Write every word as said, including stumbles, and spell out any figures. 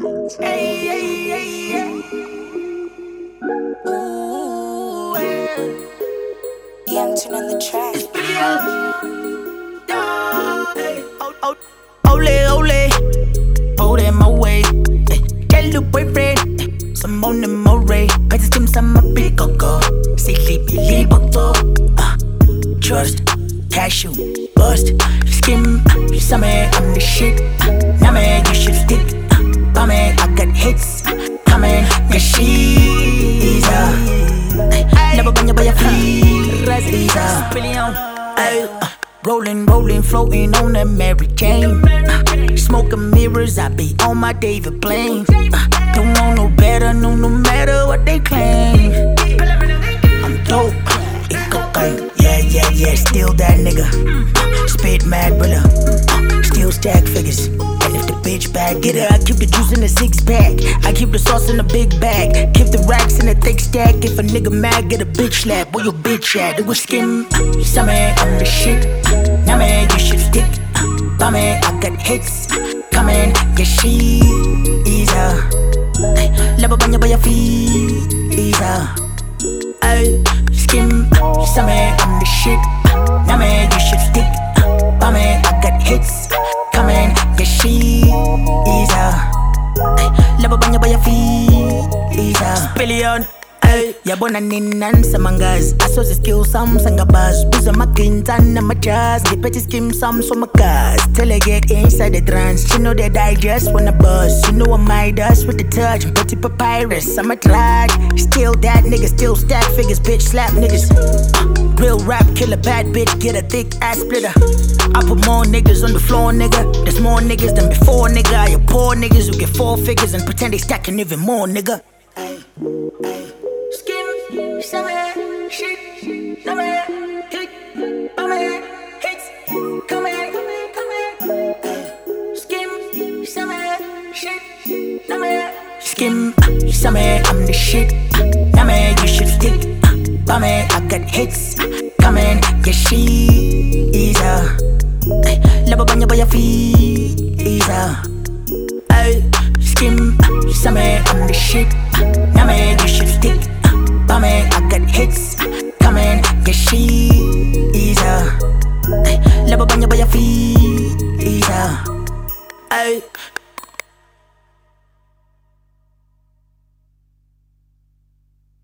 Hey, hey, hey, yeah. Ooh, yeah. Young Tune on the track. It's pretty hard. Hey. Oh, oh, ole, ole. Pull them away. Hey. Tell your boyfriend. Hey. Some on them already. Better skim some up big go. Say sleepy, leave uh, trust, cashew, bust. Skim, some I'm the shit. Now man, you should stick. Uh, man, I got hits. Coming, yeah, she's uh, never been your by your feet. She's uh, billion. Uh, rolling, rolling, floating on that Mary Jane. Uh, smoking mirrors, I be on my David Blaine. Uh, don't know no better, no, no matter what they claim. I'm dope, it cocaine. Yeah, yeah, yeah, still that nigga. Uh, spit mad brother. Uh, still stack figures. And if the bitch bad, get her. I keep the juice in a six pack. I keep the sauce in a big bag. Keep the racks in a thick stack. If a nigga mad, get a bitch slap. Where your bitch at? It was skim. Uh, some man, I'm the shit. Now man, you should stick. Uh, my man, I got hits. Uh, coming, yeah, she is a. Never bang you by your feet. Is a. Ay, skim. Uh, some man, I'm the shit. Uh, now man, you should stick. Uh, my man, I got hits. Coming, yeah, she is a. Never bang you by your feet. Is a. Billion. Ay, yabona ninan sa mangas. Aso si skill sam sanga buzz. Buza makintan na machas. Dipeti skim sam so makas. Till I get inside the trance. She know that I just wanna buzz. You know I'm Midas with the touch. Betty papyrus, I'm a trash. Still that nigga, still stack figures. Bitch slap niggas. Uh, real rap killer, bad bitch, get a thick ass splitter. I put more niggas on the floor, nigga. There's more niggas than before, nigga. I have poor niggas who get four figures and pretend they stacking even more, nigga. Ay, ay. Skim, summer, shit, summer, hit, summer, hits, come here, come here, come here. Skim, summer, shit, summer. Skim, summer, I'm the shit. Now man, you should stick. Uh, man, I got hits. Coming, yeah, she is a. Never bang you by your feet. Is a. Ay, skim, summer, I'm the shit. Now man, you should stick. My man, I got hits. Coming, yeah, she is a. Never bang you by your feet. Is a. Ay.